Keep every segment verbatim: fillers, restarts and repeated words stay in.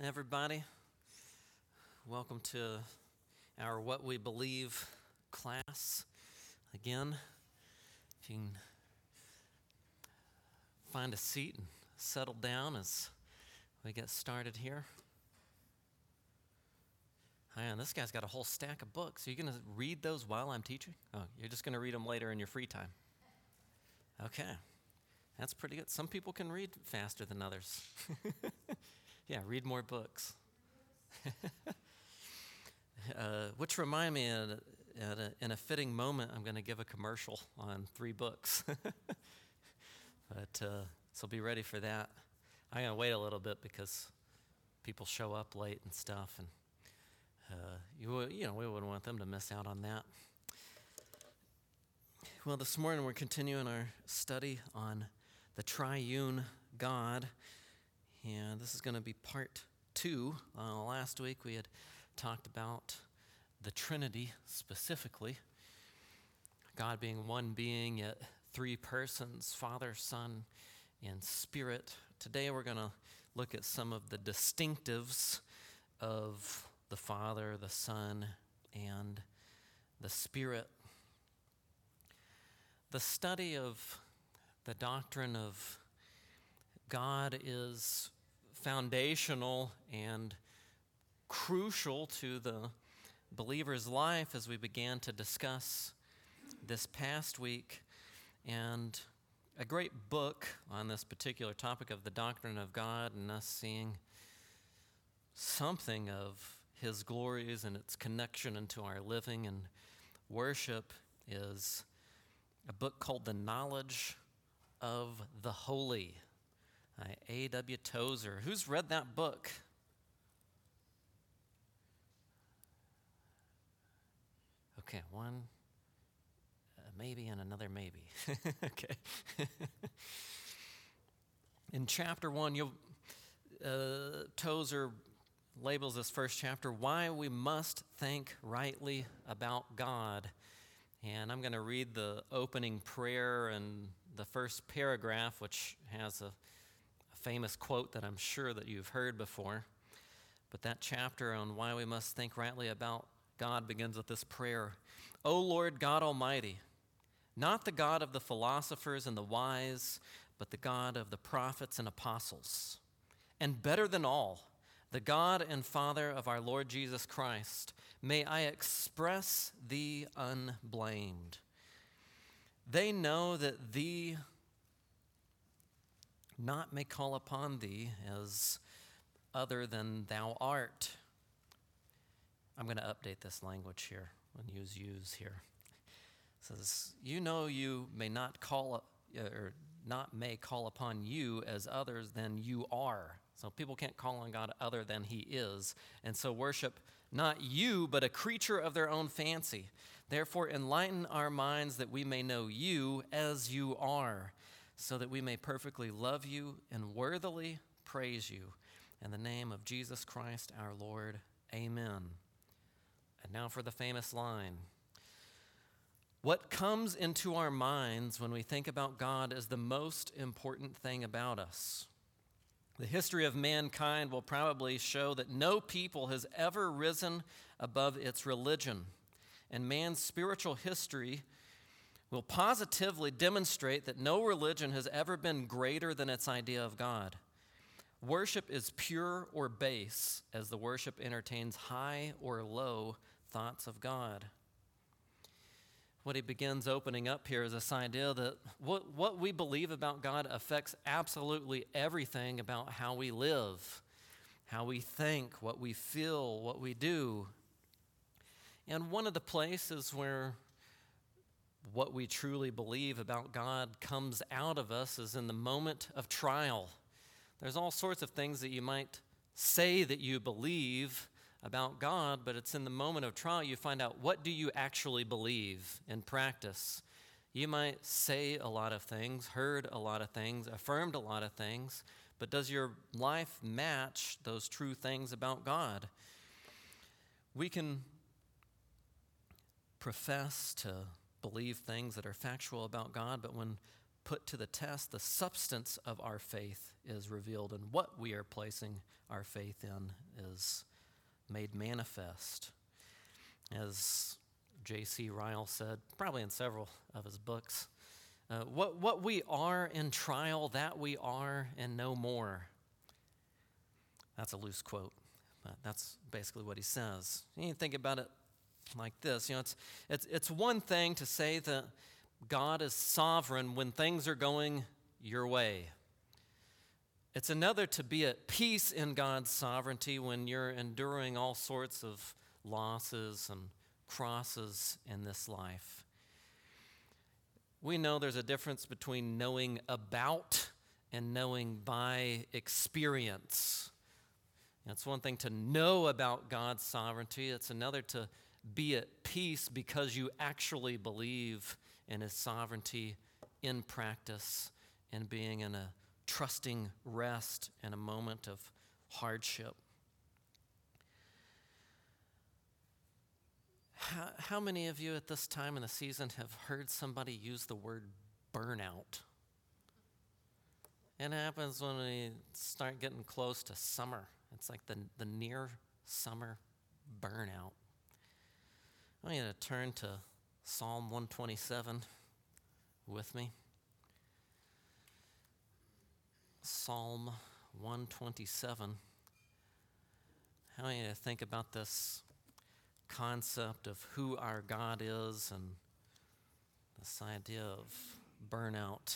everybody. Welcome to our What We Believe class. Again, if you can find a seat and settle down as we get started here. Hi, and this guy's got a whole stack of books. Are you going to read those while I'm teaching? Oh, you're just going to read them later in your free time. Okay, that's pretty good. Some people can read faster than others. Yeah, read more books. uh, which remind me, at a, at a, in a fitting moment, I'm going to give a commercial on three books. but uh, so be ready for that. I'm going to wait a little bit because people show up late and stuff, and uh, you you know we wouldn't want them to miss out on that. Well, this morning we're continuing our study on the triune God. And this is going to be part two. Uh, last week we had talked about the Trinity specifically. God being one being, yet three persons, Father, Son, and Spirit. Today we're going to look at some of the distinctives of the Father, the Son, and the Spirit. The study of the doctrine of God is foundational and crucial to the believer's life, as we began to discuss this past week. And a great book on this particular topic of the doctrine of God and us seeing something of His glories and its connection into our living and worship is a book called The Knowledge of the Holy. A W Tozer. Who's read that book? Okay, one uh, maybe and another maybe. Okay. In chapter one, you'll, uh, Tozer labels this first chapter, Why We Must Think Rightly About God. And I'm going to read the opening prayer and the first paragraph, which has a famous quote that I'm sure that you've heard before. But that chapter on why we must think rightly about God begins with this prayer. O Lord God Almighty, not the God of the philosophers and the wise, but the God of the prophets and apostles. And better than all, the God and Father of our Lord Jesus Christ, may I express thee unblamed. They know that thee not may call upon thee as other than thou art. I'm going to update this language here and use use here. It says, you know you may not call, or not may call upon you as others than you are. So people can't call on God other than He is. And so worship not you, but a creature of their own fancy. Therefore enlighten our minds that we may know you as you are, so that we may perfectly love you and worthily praise you. In the name of Jesus Christ our Lord, amen. And now for the famous line. What comes into our minds when we think about God is the most important thing about us. The history of mankind will probably show that no people has ever risen above its religion. And man's spiritual history will positively demonstrate that no religion has ever been greater than its idea of God. Worship is pure or base, as the worship entertains high or low thoughts of God. What he begins opening up here is this idea that what, what we believe about God affects absolutely everything about how we live, how we think, what we feel, what we do. And one of the places where what we truly believe about God comes out of us is in the moment of trial. There's all sorts of things that you might say that you believe about God, but it's in the moment of trial you find out, what do you actually believe in practice? You might say a lot of things, heard a lot of things, affirmed a lot of things, but does your life match those true things about God? We can profess to believe things that are factual about God, but when put to the test, the substance of our faith is revealed, and what we are placing our faith in is made manifest. As J C Ryle said, probably in several of his books, uh, what, what we are in trial, that we are and no more. That's a loose quote, but that's basically what he says. You need to think about it like this. You know, it's, it's, it's one thing to say that God is sovereign when things are going your way. It's another to be at peace in God's sovereignty when you're enduring all sorts of losses and crosses in this life. We know there's a difference between knowing about and knowing by experience. It's one thing to know about God's sovereignty. It's another to be at peace because you actually believe in His sovereignty in practice and being in a trusting rest in a moment of hardship. How, how many of you at this time in the season have heard somebody use the word burnout? It happens when we start getting close to summer. It's like the, the near summer burnout. I want you to turn to Psalm one twenty-seven with me. Psalm one twenty-seven. I want you to think about this concept of who our God is and this idea of burnout.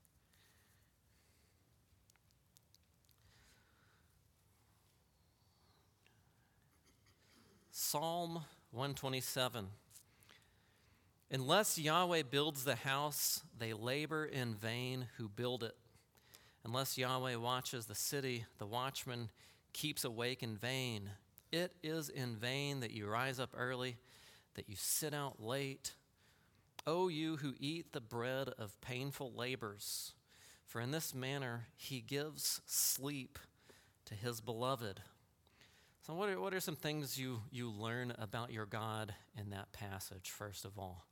Psalm one twenty-seven. Unless Yahweh builds the house, they labor in vain who build it. Unless Yahweh watches the city, the watchman keeps awake in vain. It is in vain that you rise up early, that you sit out late. O you who eat the bread of painful labors, for in this manner he gives sleep to his beloved. So what are, what are some things you, you learn about your God in that passage, first of all?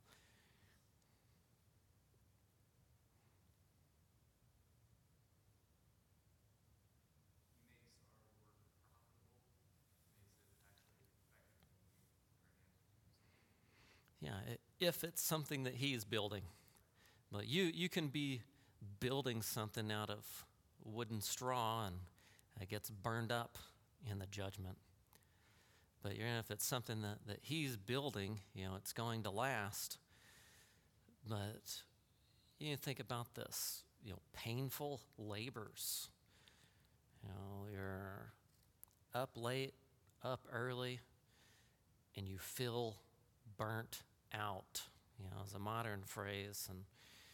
Yeah, if it's something that he's building. But you, you can be building something out of wooden straw and it gets burned up in the judgment. But you know, if it's something that, that he's building, you know, it's going to last. But you think about this, you know, painful labors. You know, you're up late, up early, and you feel burnt out, you know, as a modern phrase. And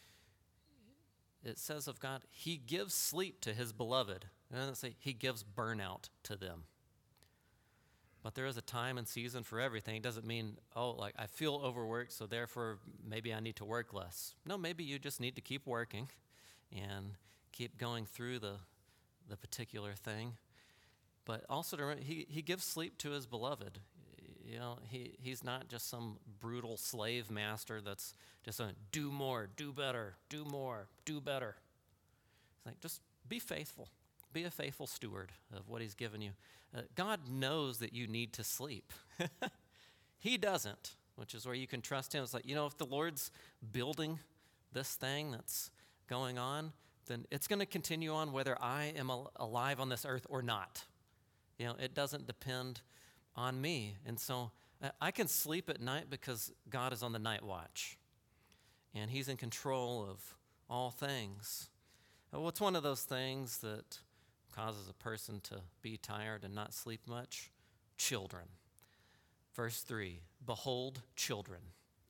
it says of God, he gives sleep to his beloved. It doesn't say he gives burnout to them. But there is a time and season for everything. It doesn't mean, oh, like I feel overworked, so therefore maybe I need to work less. No, maybe you just need to keep working and keep going through the, the particular thing. But also, to remember, he, he gives sleep to his beloved. You know, he, he's not just some brutal slave master that's just saying, do more, do better, do more, do better. It's like, just be faithful. Be a faithful steward of what he's given you. Uh, God knows that you need to sleep. He doesn't, which is where you can trust him. It's like, you know, if the Lord's building this thing that's going on, then it's going to continue on whether I am al- alive on this earth or not. You know, it doesn't depend on me. And so uh, I can sleep at night because God is on the night watch. And he's in control of all things. Uh, what's one of those things that causes a person to be tired and not sleep much? Children. Verse three, behold children.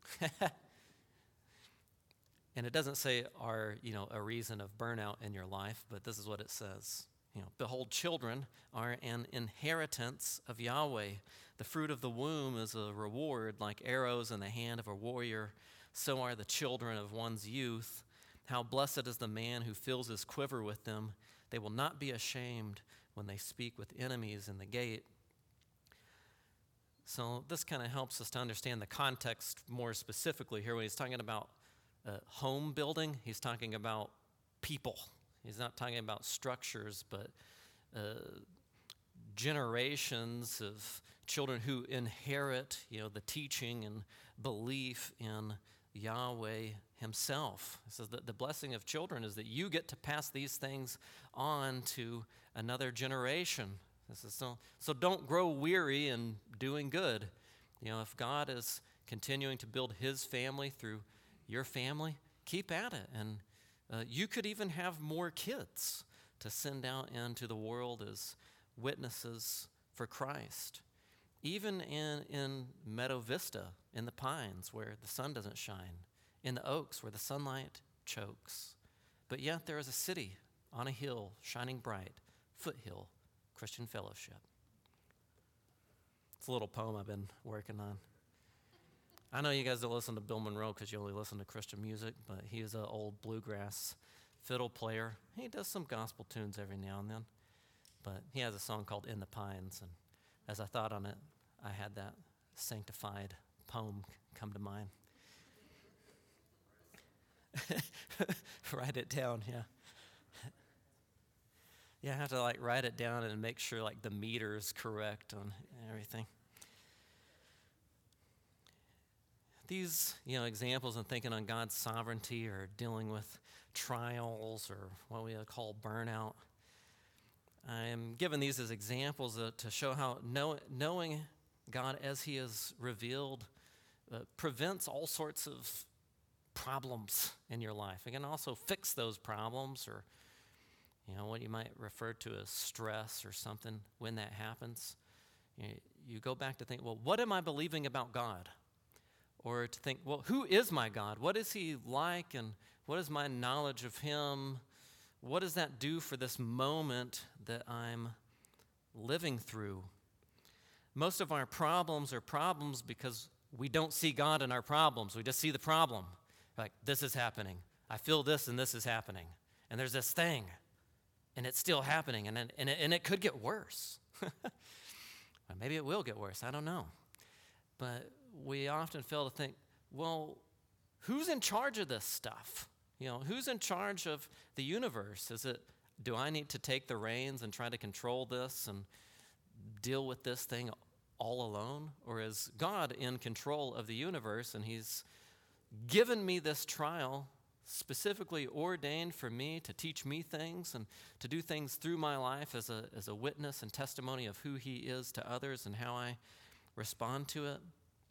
And it doesn't say are, you know, a reason of burnout in your life, but this is what it says. You know, behold, children are an inheritance of Yahweh. The fruit of the womb is a reward, like arrows in the hand of a warrior. So are the children of one's youth. How blessed is the man who fills his quiver with them. They will not be ashamed when they speak with enemies in the gate. So this kind of helps us to understand the context more specifically here when he's talking about uh, home building. He's talking about people. He's not talking about structures, but uh, generations of children who inherit, you know, the teaching and belief in Yahweh himself. It says that the blessing of children is that you get to pass these things on to another generation. This is so, so don't grow weary in doing good. You know, if God is continuing to build his family through your family, keep at it. And uh, you could even have more kids to send out into the world as witnesses for Christ. Even in, in Meadow Vista, in the pines where the sun doesn't shine, in the oaks where the sunlight chokes. But yet there is a city on a hill shining bright, Foothill Christian Fellowship. It's a little poem I've been working on. I know you guys don't listen to Bill Monroe because you only listen to Christian music, but he is an old bluegrass fiddle player. He does some gospel tunes every now and then, but he has a song called In the Pines, and as I thought on it, I had that sanctified poem come to mind. Write it down, yeah. Yeah, I have to like write it down and make sure like the meter is correct on everything. These, you know, examples and thinking on God's sovereignty or dealing with trials or what we call burnout. I am giving these as examples uh, to show how know, knowing God as he is revealed uh, prevents all sorts of problems in your life. It can also fix those problems, or you know what you might refer to as stress or something. When that happens, you, you go back to think, well, what am I believing about God? Or to think, well, who is my God? What is he like, and what is my knowledge of him? What does that do for this moment that I'm living through? Most of our problems are problems because we don't see God in our problems. We just see the problem. Like, this is happening. I feel this and this is happening. And there's this thing, and it's still happening, and it, and it, and it could get worse. Maybe it will get worse. I don't know. But we often fail to think, well, who's in charge of this stuff? You know, who's in charge of the universe? Is it, do I need to take the reins and try to control this and deal with this thing all alone? Or is God in control of the universe, and he's given me this trial specifically ordained for me to teach me things and to do things through my life as a, as a witness and testimony of who he is to others and how I respond to it?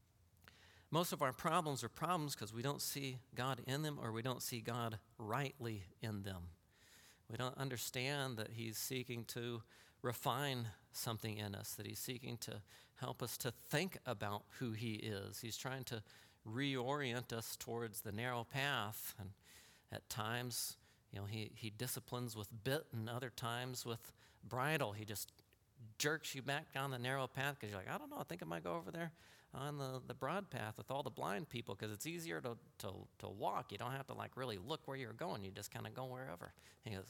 Most of our problems are problems because we don't see God in them, or we don't see God rightly in them. We don't understand that he's seeking to refine something in us, that he's seeking to help us to think about who he is. He's trying to reorient us towards the narrow path. And at times, you know, he, he disciplines with bit, and other times with bridle. He just jerks you back down the narrow path because you're like, I don't know, I think I might go over there on the, the broad path with all the blind people because it's easier to, to, to walk. You don't have to like really look where you're going. You just kind of go wherever. He goes,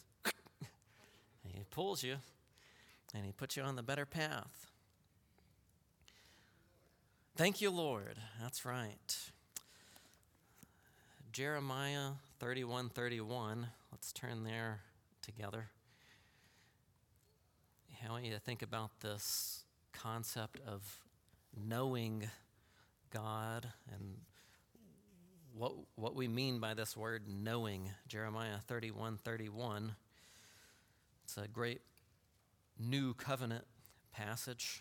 and he pulls you, and he puts you on the better path. Thank you, Lord. That's right. Jeremiah thirty-one thirty-one. Let's turn there together. I want you to think about this concept of knowing God and what what we mean by this word knowing. Jeremiah thirty-one thirty-one. It's a great new covenant passage.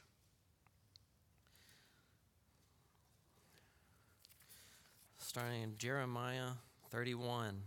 Starting in Jeremiah thirty-one.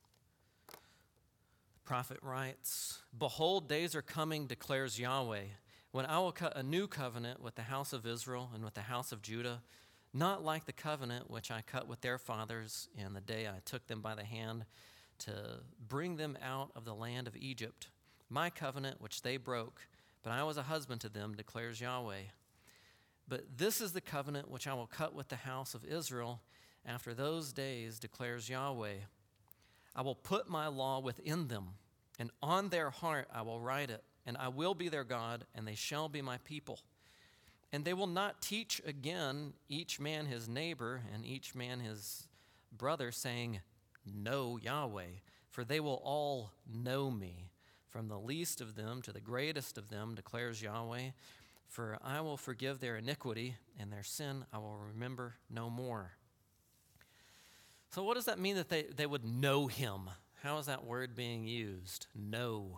The prophet writes, "Behold, days are coming, declares Yahweh, when I will cut a new covenant with the house of Israel and with the house of Judah, not like the covenant which I cut with their fathers in the day I took them by the hand to bring them out of the land of Egypt, my covenant which they broke, but I was a husband to them, declares Yahweh. But this is the covenant which I will cut with the house of Israel after those days, declares Yahweh. I will put my law within them, and on their heart I will write it, and I will be their God, and they shall be my people. And they will not teach again each man his neighbor and each man his brother, saying, know Yahweh, for they will all know me, from the least of them to the greatest of them, declares Yahweh. For I will forgive their iniquity, and their sin I will remember no more. So what does that mean that they, they would know him? How is that word being used? Know.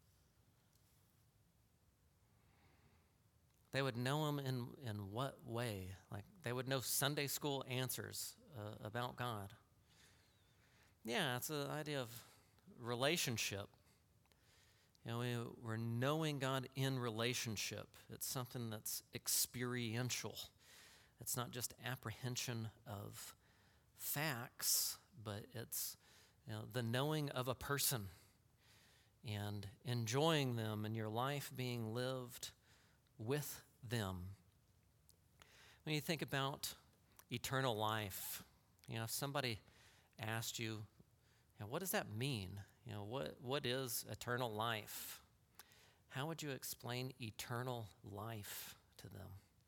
They would know him in, in what way? Like they would know Sunday school answers uh, about God. Yeah, it's the idea of relationship. You know, we, we're knowing God in relationship. It's something that's experiential. It's not just apprehension of facts, but it's, you know, the knowing of a person and enjoying them and your life being lived with them. When you think about eternal life, you know, if somebody asked you, you know, what does that mean? You know, what what is eternal life? How would you explain eternal life to them?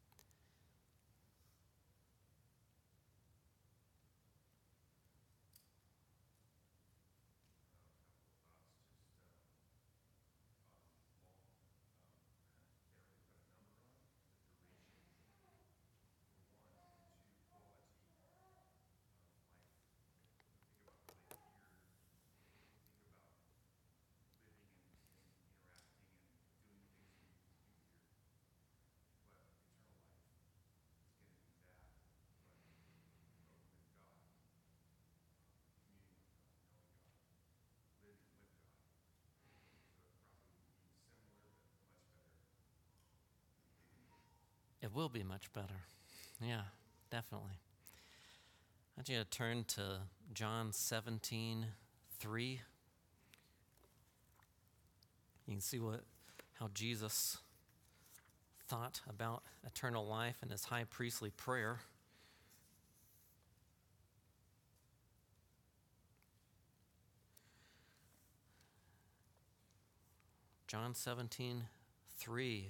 It will be much better. Yeah, definitely. I want you to turn to John seventeen three. You can see what how Jesus thought about eternal life in his high priestly prayer. John seventeen three.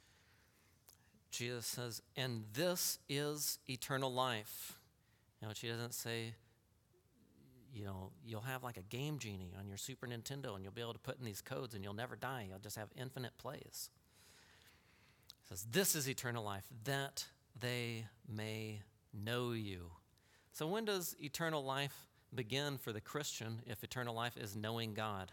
Jesus says, and this is eternal life. You know, she doesn't say, you know, you'll have like a game genie on your Super Nintendo and you'll be able to put in these codes and you'll never die. You'll just have infinite plays. It says, this is eternal life, that they may know you. So when does eternal life begin for the Christian if eternal life is knowing God?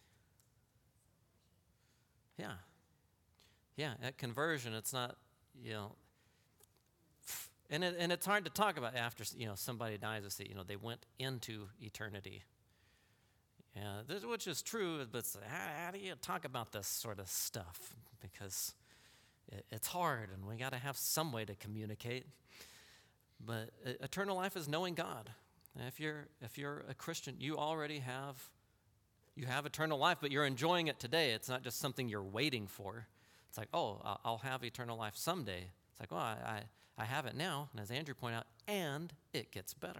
Yeah. Yeah, at conversion, it's not, you know, and it, and it's hard to talk about after, you know, somebody dies. It's, you know, they went into eternity. Yeah, this, which is true, but it's, how, how do you talk about this sort of stuff? Because it, it's hard, and we got to have some way to communicate. But uh, eternal life is knowing God. And if you're if you're a Christian, you already have you have eternal life, but you're enjoying it today. It's not just something you're waiting for. It's like, oh, I'll have eternal life someday. It's like, well, I, I, I have it now, and as Andrew pointed out, and it gets better.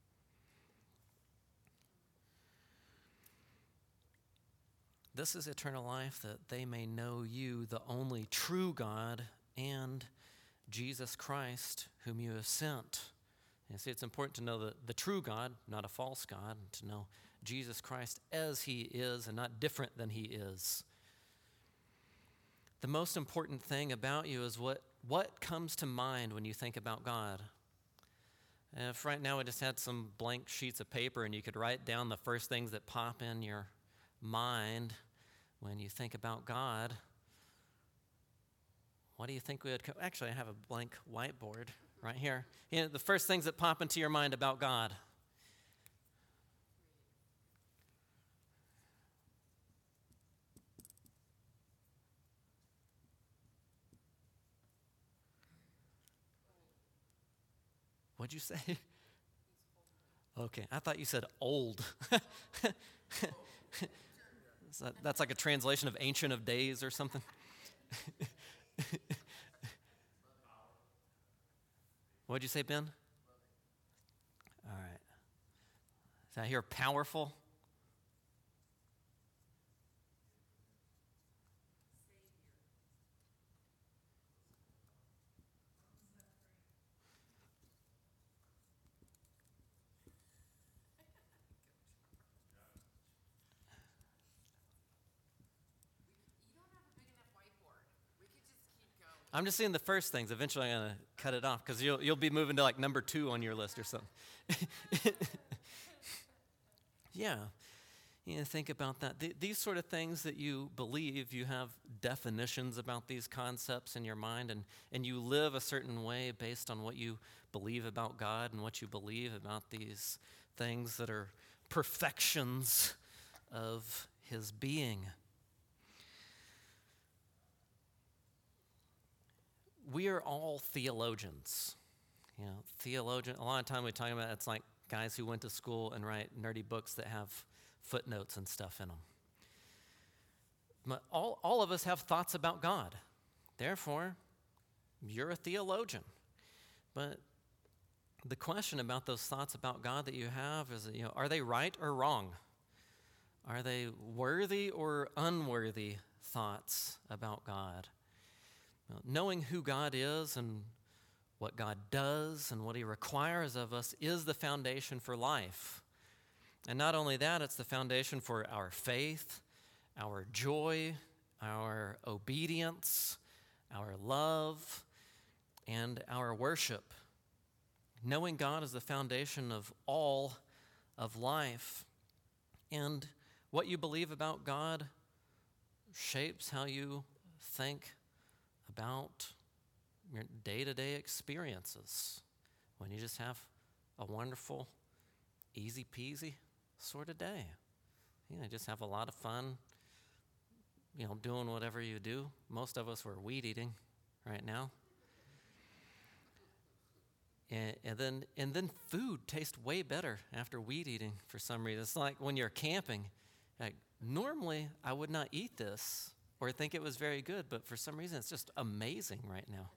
This is eternal life, that they may know you, the only true God, and Jesus Christ, whom you have sent. And see, it's important to know the, the true God, not a false God, and to know Jesus Christ as he is and not different than he is. The most important thing about you is what, what comes to mind when you think about God. And if right now we just had some blank sheets of paper and you could write down the first things that pop in your mind when you think about God, what do you think we would... Co- Actually, I have a blank whiteboard right here. You know, the first things that pop into your mind about God. What'd you say? Okay, I thought you said old. that, that's like a translation of Ancient of Days or something. What'd you say, Ben? All right. Did I hear powerful? I'm just seeing the first things. Eventually I'm going to cut it off because you'll, you'll be moving to like number two on your list or something. Yeah. You know, think about that. Th- these sort of things that you believe, you have definitions about these concepts in your mind, and, and you live a certain way based on what you believe about God and what you believe about these things that are perfections of his being. We are all theologians. You know, theologian, a lot of time we talk about it's like guys who went to school and write nerdy books that have footnotes and stuff in them. But all, all of us have thoughts about God. Therefore, you're a theologian. But the question about those thoughts about God that you have is, you know, are they right or wrong? Are they worthy or unworthy thoughts about God? Well, knowing who God is and what God does and what he requires of us is the foundation for life. And not only that, it's the foundation for our faith, our joy, our obedience, our love, and our worship. Knowing God is the foundation of all of life. And what you believe about God shapes how you think about your day-to-day experiences. When you just have a wonderful, easy-peasy sort of day. You know, just have a lot of fun, you know, doing whatever you do. Most of us were weed eating right now. And, and then and then food tastes way better after weed eating for some reason. It's like when you're camping, like normally I would not eat this or think it was very good, but for some reason it's just amazing right now.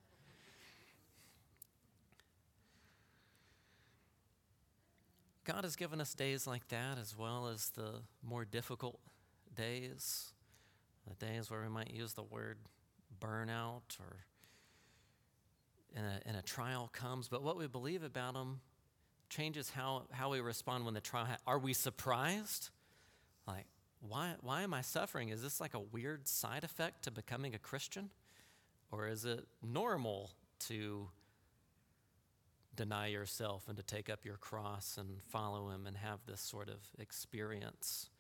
God has given us days like that as well as the more difficult days, the days where we might use the word burnout or and a, and a trial comes. But what we believe about them changes how, how we respond when the trial ha- Are we surprised? Like, why, why am I suffering? Is this like a weird side effect to becoming a Christian? Or is it normal to deny yourself and to take up your cross and follow him and have this sort of experience?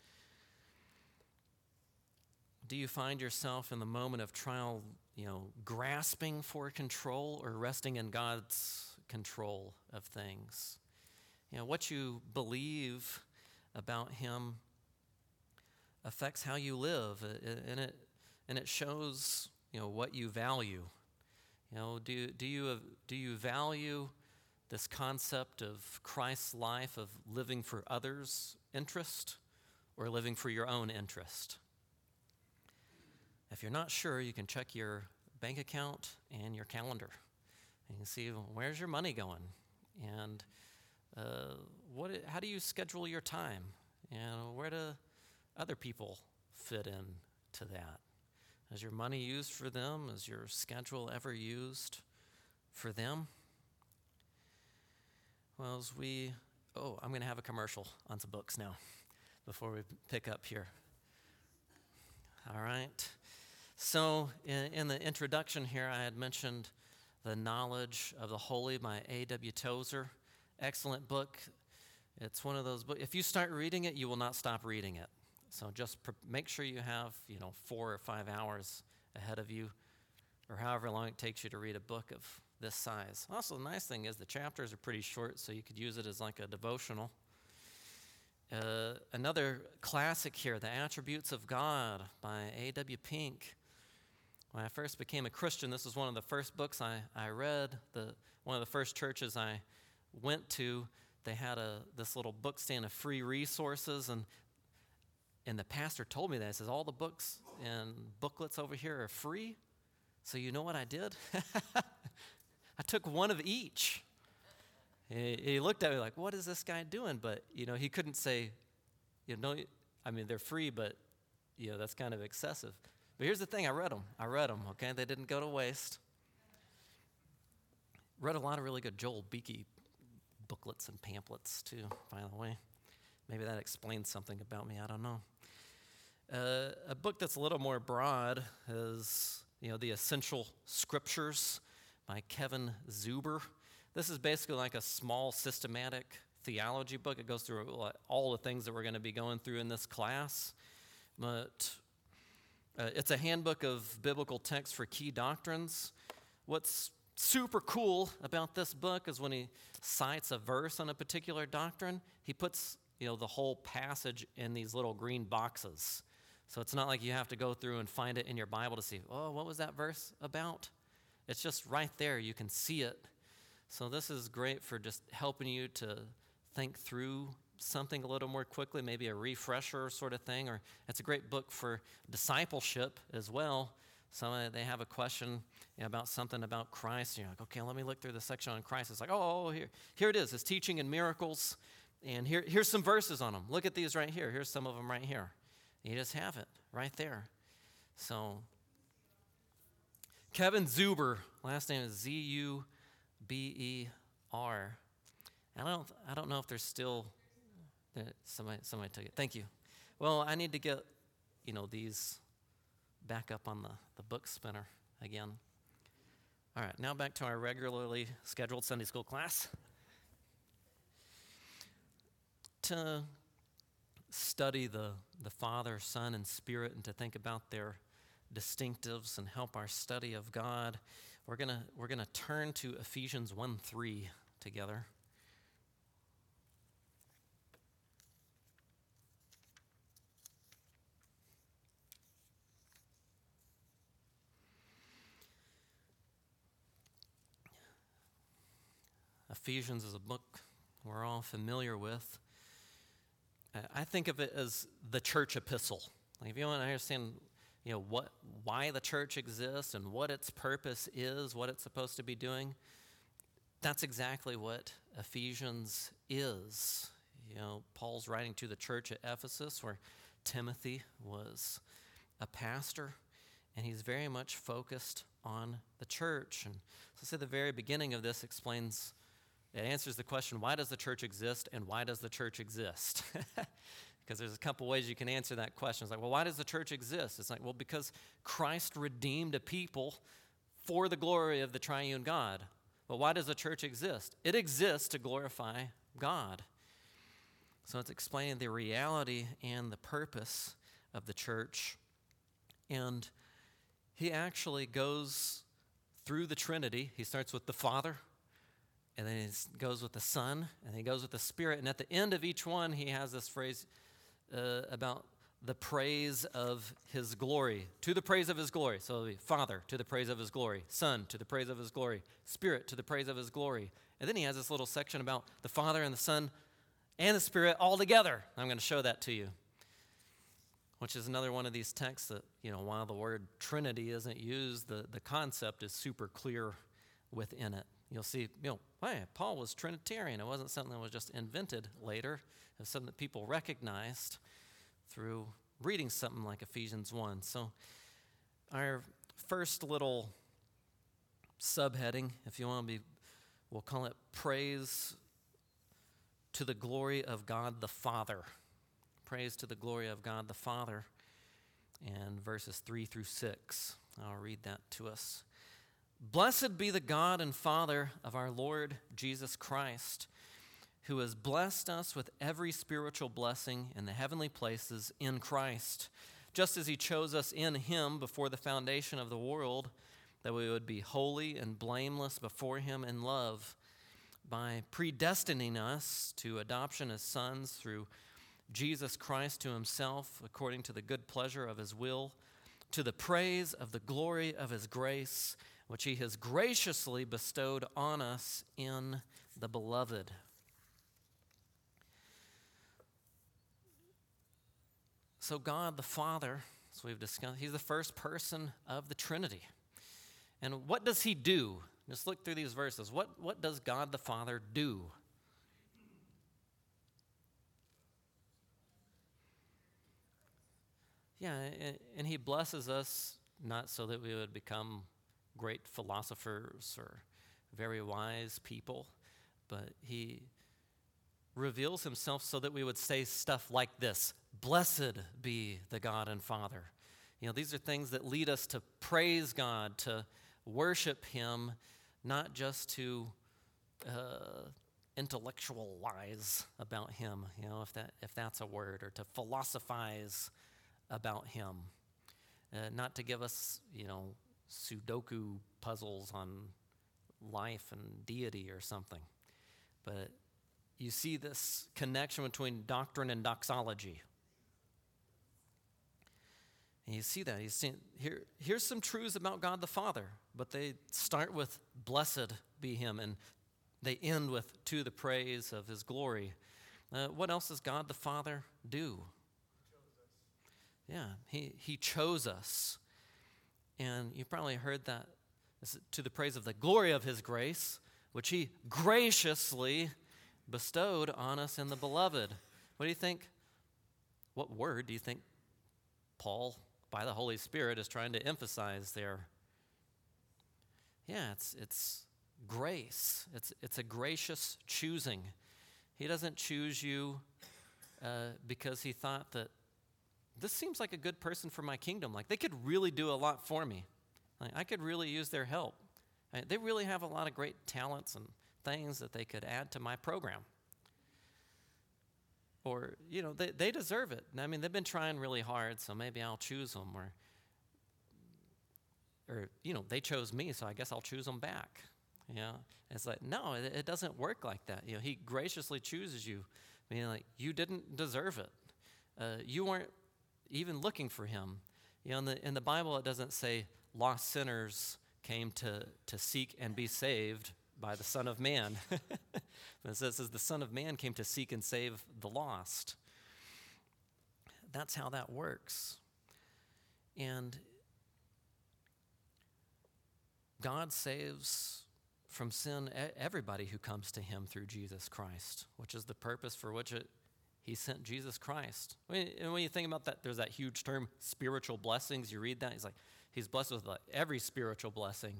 Do you find yourself in the moment of trial, you know, grasping for control or resting in God's control of things? You know, what you believe about him affects how you live, and it and it shows, you know, what you value. You know, do do you do you value this concept of Christ's life of living for others' interest or living for your own interest? If you're not sure, you can check your bank account and your calendar. And you can see, well, where's your money going? And uh, what? how do you schedule your time? And where do other people fit in to that? Is your money used for them? Is your schedule ever used for them? Well, as we, oh, I'm going to have a commercial on some books now before we pick up here. All right. So in, in the introduction here, I had mentioned The Knowledge of the Holy by A W Tozer. Excellent book. It's one of those books. If you start reading it, you will not stop reading it. So just pr- make sure you have, you know, four or five hours ahead of you, or however long it takes you to read a book of this size. Also, the nice thing is the chapters are pretty short, so you could use it as like a devotional. Uh, another classic here, The Attributes of God by A W Pink. When I first became a Christian, this was one of the first books I, I read. The one of the first churches I went to, they had a this little book stand of free resources, and and the pastor told me that. He says, all the books and booklets over here are free. So you know what I did? I took one of each. He, he looked at me like, what is this guy doing? But, you know, he couldn't say, you know, I mean, they're free, but, you know, that's kind of excessive. But here's the thing, I read them. I read them, okay? They didn't go to waste. Read a lot of really good Joel Beakey booklets and pamphlets, too, by the way. Maybe that explains something about me, I don't know. Uh, a book that's a little more broad is you know, The Essential Scriptures by Kevin Zuber. This is basically like a small systematic theology book. It goes through all the things that we're going to be going through in this class. But uh, it's a handbook of biblical texts for key doctrines. What's super cool about this book is when he cites a verse on a particular doctrine, he puts, you know, the whole passage in these little green boxes. So it's not like you have to go through and find it in your Bible to see, oh, what was that verse about? It's just right there. You can see it. So this is great for just helping you to think through something a little more quickly, maybe a refresher sort of thing. Or it's a great book for discipleship as well. So they have a question, you know, about something about Christ. You're like, okay, let me look through the section on Christ. It's like, oh, here, here it is. His teaching and miracles. And here, here's some verses on them. Look at these right here. Here's some of them right here. You just have it right there. So Kevin Zuber, last name is Z U B E R. I don't, I don't know if there's still, somebody, somebody took it. Thank you. Well, I need to get, you know, these back up on the, the book spinner again. All right, now back to our regularly scheduled Sunday school class. To study the, the Father, Son, and Spirit, and to think about their distinctives and help our study of God, we're gonna we're gonna turn to Ephesians one three together. Ephesians is a book we're all familiar with. I think of it as the church epistle. Like if you want to understand, you know, what, why the church exists and what its purpose is, what it's supposed to be doing, that's exactly what Ephesians is. You know, Paul's writing to the church at Ephesus, where Timothy was a pastor, and he's very much focused on the church. And so, say the very beginning of this explains. It answers the question, why does the church exist and why does the church exist? Because there's a couple ways you can answer that question. It's like, well, why does the church exist? It's like, well, because Christ redeemed a people for the glory of the triune God. But why does the church exist? It exists to glorify God. So it's explaining the reality and the purpose of the church. And he actually goes through the Trinity. He starts with the Father, and then he goes with the Son, and he goes with the Spirit. And at the end of each one, he has this phrase uh, about the praise of his glory. To the praise of his glory. So Father, to the praise of his glory. Son, to the praise of his glory. Spirit, to the praise of his glory. And then he has this little section about the Father and the Son and the Spirit all together. I'm going to show that to you. Which is another one of these texts that, you know, while the word Trinity isn't used, the, the concept is super clear within it. You'll see, you know, hey, Paul was Trinitarian. It wasn't something that was just invented later. It was something that people recognized through reading something like Ephesians one. So our first little subheading, if you want to be, we'll call it Praise to the Glory of God the Father. Praise to the glory of God the Father. And verses three through six. I'll read that to us. Blessed be the God and Father of our Lord Jesus Christ, who has blessed us with every spiritual blessing in the heavenly places in Christ, just as he chose us in him before the foundation of the world, that we would be holy and blameless before him in love, by predestining us to adoption as sons through Jesus Christ to himself, according to the good pleasure of his will, to the praise of the glory of his grace, which he has graciously bestowed on us in the beloved. So God the Father, as we've discussed, he's the first person of the Trinity. And what does he do? Just look through these verses. What, what does God the Father do? Yeah, and he blesses us not so that we would become great philosophers or very wise people, but he reveals himself so that we would say stuff like this: Blessed be the God and Father. You know, these are things that lead us to praise God, to worship him, not just to uh, intellectualize about him, you know, if that if that's a word, or to philosophize about him. Uh, not to give us, you know, Sudoku puzzles on life and deity or something. But you see this connection between doctrine and doxology. And you see that. You see, here, here's some truths about God the Father, but they start with blessed be him, and they end with to the praise of his glory. Uh, what else does God the Father do? Yeah, he, he chose us. And you probably heard that this is to the praise of the glory of his grace, which he graciously bestowed on us in the beloved. What do you think? What word do you think Paul, by the Holy Spirit, is trying to emphasize there? Yeah, it's it's grace. It's it's a gracious choosing. He doesn't choose you uh, because he thought that this seems like a good person for my kingdom. Like, they could really do a lot for me. Like, I could really use their help. Like, they really have a lot of great talents and things that they could add to my program. Or, you know, they, they deserve it. I mean, they've been trying really hard, so maybe I'll choose them. Or, or you know, they chose me, so I guess I'll choose them back. You know, it's like, no, it, it doesn't work like that. You know, he graciously chooses you. I mean, like, you didn't deserve it. Uh, you weren't even looking for him. You know, in the in the Bible, it doesn't say lost sinners came to, to seek and be saved by the Son of Man. It says the Son of Man came to seek and save the lost. That's how that works. And God saves from sin everybody who comes to him through Jesus Christ, which is the purpose for which it He sent Jesus Christ. I mean, and when you think about that, there's that huge term, spiritual blessings. You read that, he's like, he's blessed with like every spiritual blessing.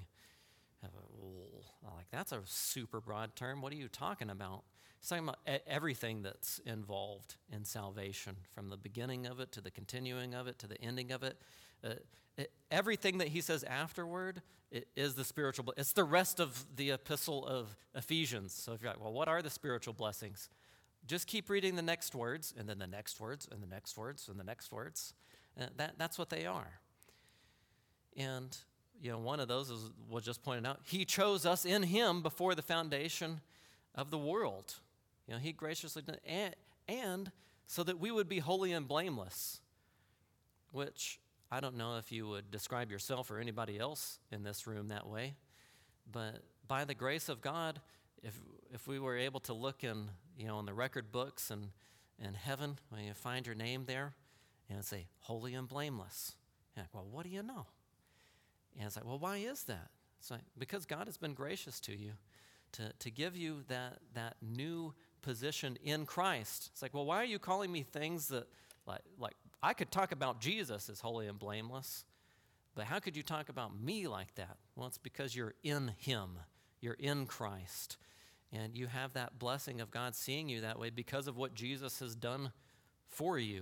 Like, that's a super broad term. What are you talking about? He's talking about everything that's involved in salvation, from the beginning of it to the continuing of it to the ending of it. Uh, it everything that he says afterward it is the spiritual. It's the rest of the epistle of Ephesians. So if you're like, well, what are the spiritual blessings? Just keep reading the next words, and then the next words, and the next words, and the next words. Uh, that, that's what they are. And, you know, one of those is, was just pointed out, he chose us in him before the foundation of the world. You know, he graciously did, and, and so that we would be holy and blameless, which I don't know if you would describe yourself or anybody else in this room that way, but by the grace of God, If if we were able to look in, you know, in the record books and in heaven, when you find your name there, and say, holy and blameless. And like, well, what do you know? And it's like, well, why is that? It's like, because God has been gracious to you to, to give you that that new position in Christ. It's like, well, why are you calling me things that, like, like I could talk about Jesus as holy and blameless, but how could you talk about me like that? Well, it's because you're in him. You're in Christ. And you have that blessing of God seeing you that way because of what Jesus has done for you.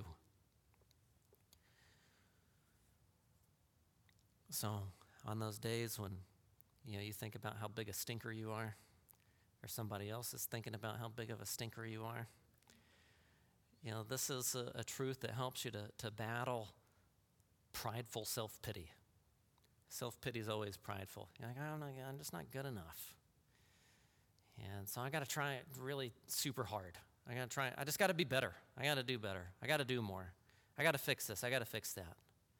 So on those days when, you know, you think about how big a stinker you are, or somebody else is thinking about how big of a stinker you are, you know, this is a, a truth that helps you to, to battle prideful self-pity. Self-pity is always prideful. You're like, I'm, not, I'm just not good enough. And so I got to try it really super hard. I got to try. I just got to be better. I got to do better. I got to do more. I got to fix this. I got to fix that.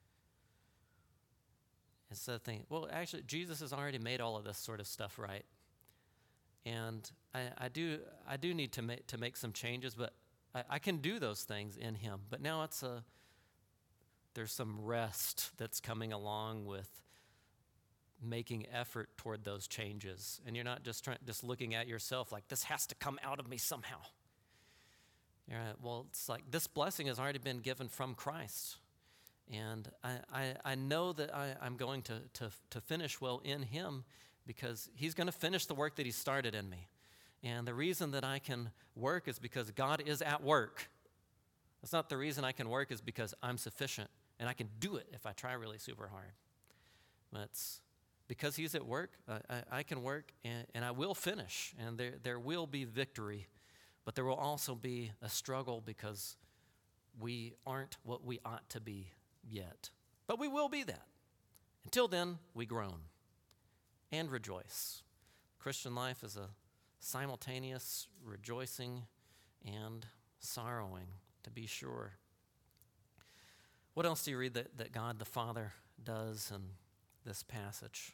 Instead of thinking, well, actually, Jesus has already made all of this sort of stuff right. And I, I do I do need to make, to make some changes, but I, I can do those things in him. But now it's a, there's some rest that's coming along with making effort toward those changes. And you're not just trying, just looking at yourself like, this has to come out of me somehow. You're like, well, it's like this blessing has already been given from Christ. And I, I, I know that I, I'm going to, to, to finish well in him because he's going to finish the work that he started in me. And the reason that I can work is because God is at work. That's not the reason I can work is because I'm sufficient. and I can do it if I try really super hard. But it's because he's at work, uh, I, I can work, and, and I will finish, and there, there will be victory, but there will also be a struggle because we aren't what we ought to be yet. But we will be that. Until then, we groan and rejoice. Christian life is a simultaneous rejoicing and sorrowing, to be sure. What else do you read that, that God the Father does in this passage?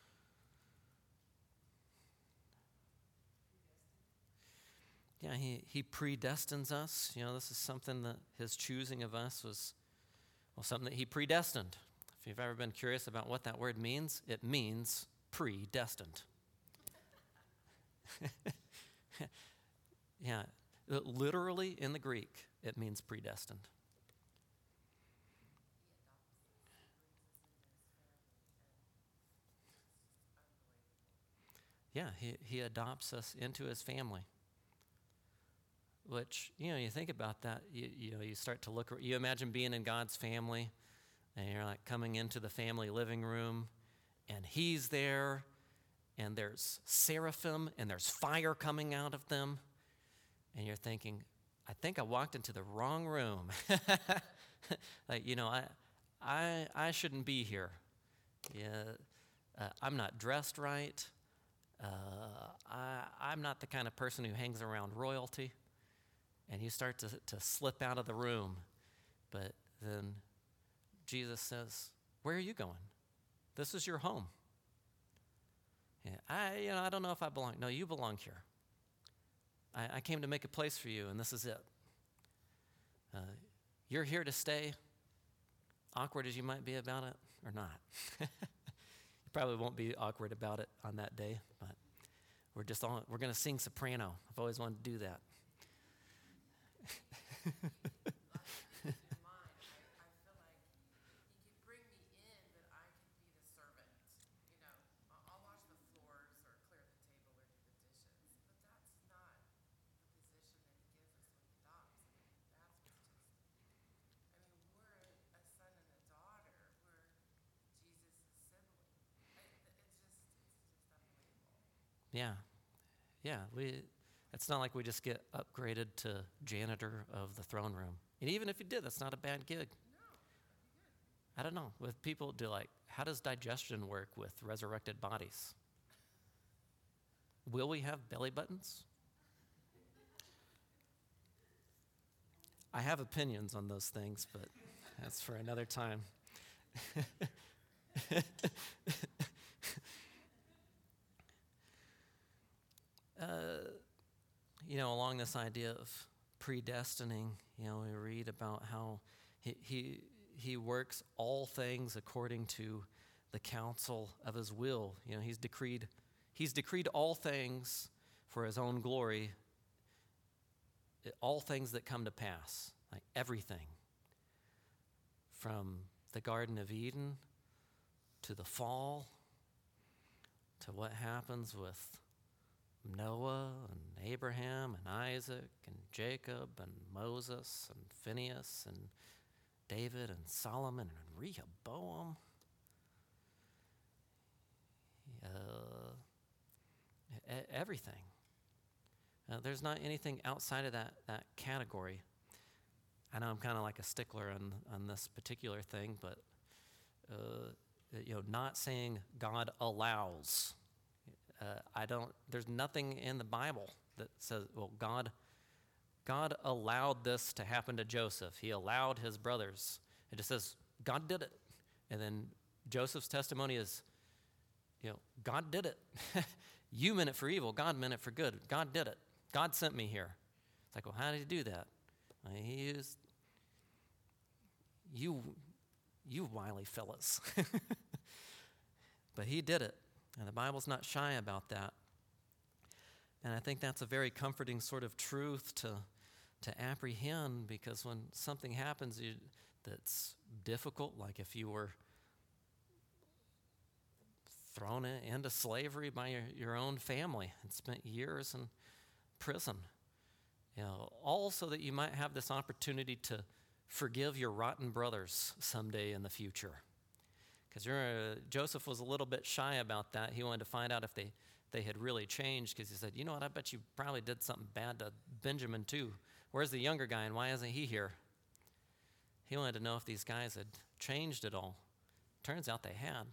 Yeah, he, he predestines us. You know, this is something that his choosing of us was, well, something that he predestined. If you've ever been curious about what that word means, it means predestined. Yeah, literally in the Greek, it means predestined. Yeah, he, he adopts us into his family. Which, you know, you think about that, you, you know, you start to look, you imagine being in God's family, and you're like coming into the family living room, and he's there, and there's seraphim, and there's fire coming out of them, and you're thinking, I think I walked into the wrong room. Like, you know, I, I, I shouldn't be here. Yeah, uh, I'm not dressed right. Uh, I, I'm not the kind of person who hangs around royalty. And you start to, to slip out of the room. But then Jesus says, where are you going? This is your home. Yeah, I, you know, I don't know if I belong. No, you belong here. I, I came to make a place for you, and this is it. Uh, you're here to stay, awkward as you might be about it, or not. You probably won't be awkward about it on that day, but we're just all, we're going to sing soprano. I've always wanted to do that. Yeah, yeah. We. It's not like we just get upgraded to janitor of the throne room. And even if you did, that's not a bad gig. I don't know. With people do like, how does digestion work with resurrected bodies? Will we have belly buttons? I have opinions on those things, but that's for another time. uh, you know, along this idea of predestining, you know, we read about how he, he, he works all things according to the counsel of his will. You know, he's decreed, he's decreed all things for his own glory, all things that come to pass, like everything. From the Garden of Eden to the fall, to what happens with Noah and Abraham and Isaac and Jacob and Moses and Phineas and David and Solomon and Rehoboam. Uh, everything. Uh, there's not anything outside of that, that category. I know I'm kind of like a stickler on, on this particular thing, but uh, you know, not saying God allows. Uh, I don't. There's nothing in the Bible that says, well, God, God allowed this to happen to Joseph. He allowed his brothers. It just says God did it, and then Joseph's testimony is, you know, God did it. You meant it for evil. God meant it for good. God did it. God sent me here. It's like, well, how did he do that? Well, he used you, you wily fellas. But he did it. And the Bible's not shy about that. And I think that's a very comforting sort of truth to, to apprehend, because when something happens you, that's difficult, like if you were thrown into slavery by your, your own family and spent years in prison, you know, all so that you might have this opportunity to, forgive your rotten brothers someday in the future. Because uh, Joseph was a little bit shy about that. He wanted to find out if they, they had really changed, because he said, you know what, I bet you probably did something bad to Benjamin too. Where's the younger guy, and why isn't he here? He wanted to know if these guys had changed at all. Turns out they had.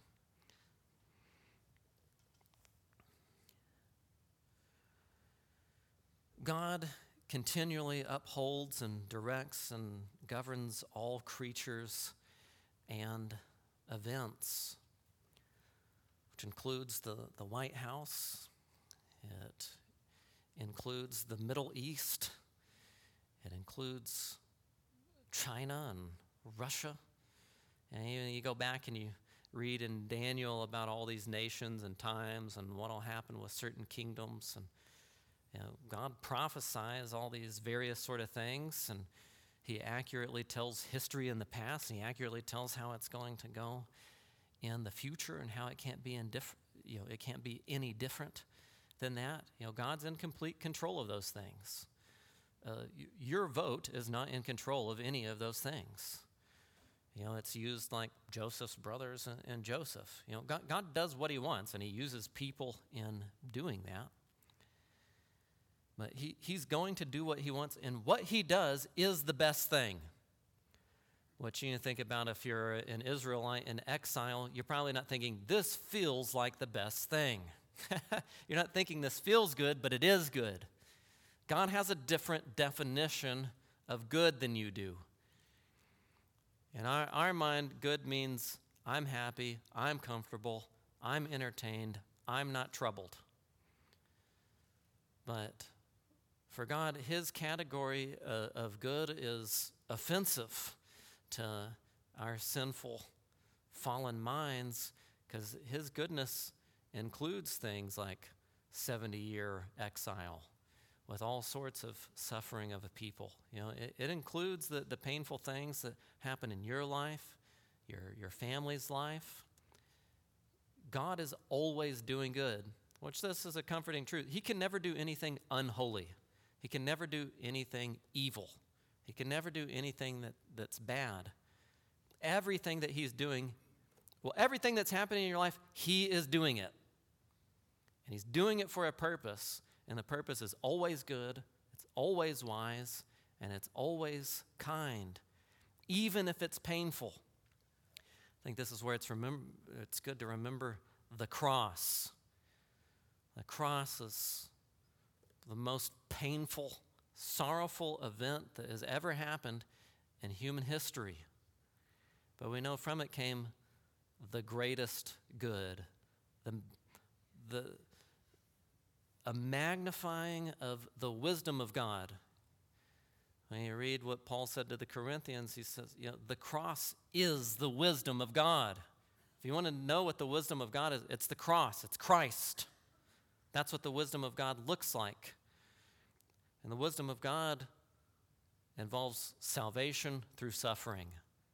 God continually upholds and directs and governs all creatures and events, which includes the, the White House. It includes the Middle East. It includes China and Russia. And you, you go back and you read in Daniel about all these nations and times and what will happen with certain kingdoms. And you know, God prophesies all these various sort of things, and he accurately tells history in the past, and he accurately tells how it's going to go in the future and how it can't be indifferent, you know, it can't be any different than that. You know, God's in complete control of those things. Uh, y- your vote is not in control of any of those things. You know, it's used like Joseph's brothers and, and Joseph. You know, God, God does what he wants, and he uses people in doing that. But he, he's going to do what he wants, and what he does is the best thing. What you need to think about, if you're an Israelite in exile, you're probably not thinking, this feels like the best thing. You're not thinking this feels good, but it is good. God has a different definition of good than you do. In our, our mind, good means I'm happy, I'm comfortable, I'm entertained, I'm not troubled. But for God, his category uh, of good is offensive to our sinful, fallen minds, because his goodness includes things like seventy-year exile with all sorts of suffering of a people. You know, it, it includes the, the painful things that happen in your life, your, your family's life. God is always doing good, which this is a comforting truth. He can never do anything unholy. He can never do anything evil. He can never do anything that, that's bad. Everything that he's doing, well, everything that's happening in your life, he is doing it. And he's doing it for a purpose, and the purpose is always good, it's always wise, and it's always kind, even if it's painful. I think this is where it's remember, it's good to remember the cross. The cross is the most painful, sorrowful event that has ever happened in human history. But we know from it came the greatest good, the, the, a magnifying of the wisdom of God. When you read what Paul said to the Corinthians, he says, you know, the cross is the wisdom of God. If you want to know what the wisdom of God is, it's the cross, it's Christ. That's what the wisdom of God looks like. And the wisdom of God involves salvation through suffering.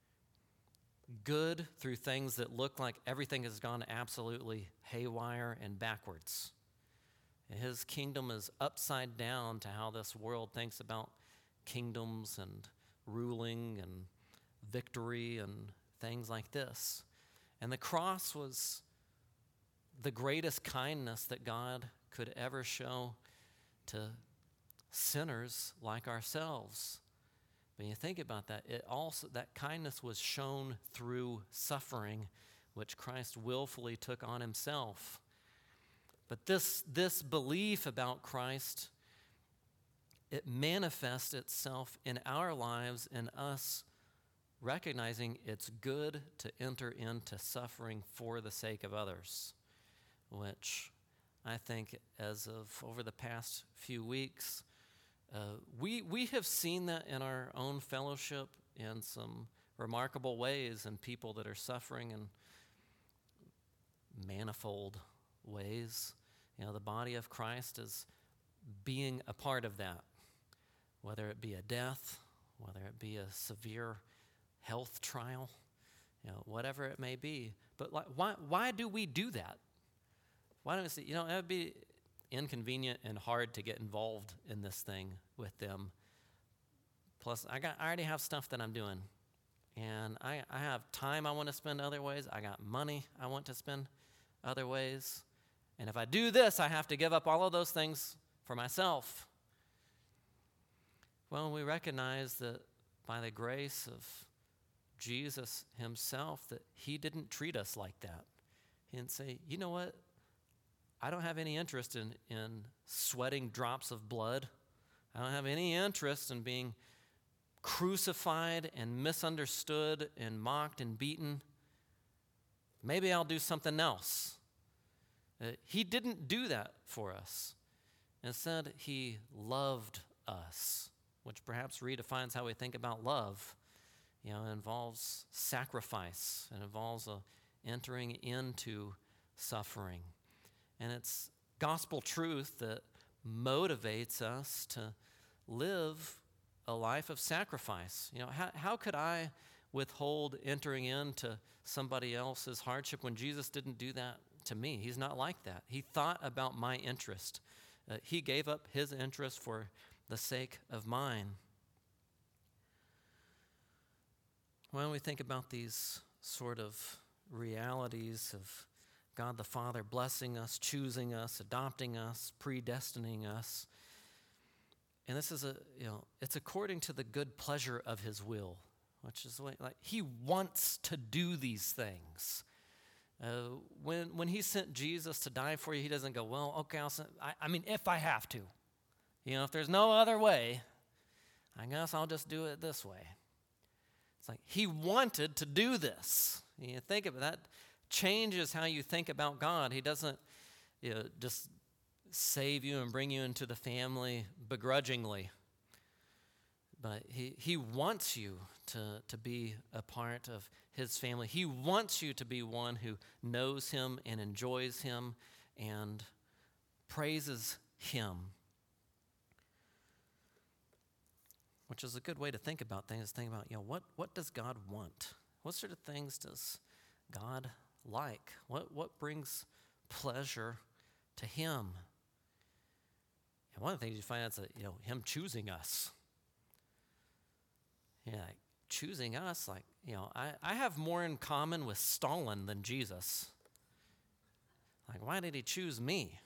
Good through things that look like everything has gone absolutely haywire and backwards. His kingdom is upside down to how this world thinks about kingdoms and ruling and victory and things like this. And the cross was the greatest kindness that God could ever show to sinners like ourselves. When you think about that, it also that kindness was shown through suffering, which Christ willfully took on himself. But this, this belief about Christ, it manifests itself in our lives, in us recognizing it's good to enter into suffering for the sake of others, which I think as of over the past few weeks, uh, we, we have seen that in our own fellowship in some remarkable ways, and people that are suffering in manifold ways. You know, the body of Christ is being a part of that, whether it be a death, whether it be a severe health trial, you know, whatever it may be. But like, why why do we do that? Why don't we say, you know, it would be inconvenient and hard to get involved in this thing with them. Plus, I got I already have stuff that I'm doing. And I, I have time I want to spend other ways. I got money I want to spend other ways. And if I do this, I have to give up all of those things for myself. Well, we recognize that by the grace of Jesus himself, that he didn't treat us like that. He didn't say, you know what? I don't have any interest in, in sweating drops of blood. I don't have any interest in being crucified and misunderstood and mocked and beaten. Maybe I'll do something else. Uh, he didn't do that for us. Instead, he loved us, which perhaps redefines how we think about love. You know, it involves sacrifice. It involves a entering into suffering. And it's gospel truth that motivates us to live a life of sacrifice. You know, how, how could I withhold entering into somebody else's hardship when Jesus didn't do that to me? He's not like that. He thought about my interest. Uh, he gave up his interest for the sake of mine. When we think about these sort of realities of God the Father blessing us, choosing us, adopting us, predestining us, and this is a, you know, it's according to the good pleasure of his will, which is like, like he wants to do these things. Uh, when when he sent Jesus to die for you, he doesn't go, well, okay, I'll send, I, I mean, if I have to. You know, if there's no other way, I guess I'll just do it this way. It's like he wanted to do this. You think of it, that changes how you think about God. He doesn't, you know, just save you and bring you into the family begrudgingly. But he, he wants you to, to be a part of his family. He wants you to be one who knows him and enjoys him and praises him. Which is a good way to think about things. Think about, you know, what, what does God want? What sort of things does God like? What, what brings pleasure to him? And one of the things you find out is that, you know, him choosing us. Yeah, like choosing us, like, you know, I, I have more in common with Stalin than Jesus. Like, why did he choose me?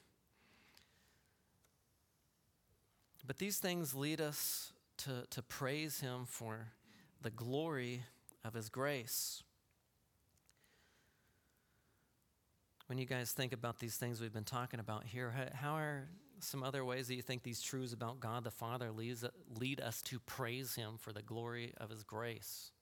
But these things lead us to, to praise him for the glory of his grace. When you guys think about these things we've been talking about here, how are some other ways that you think these truths about God the Father leads, lead us to praise him for the glory of his grace?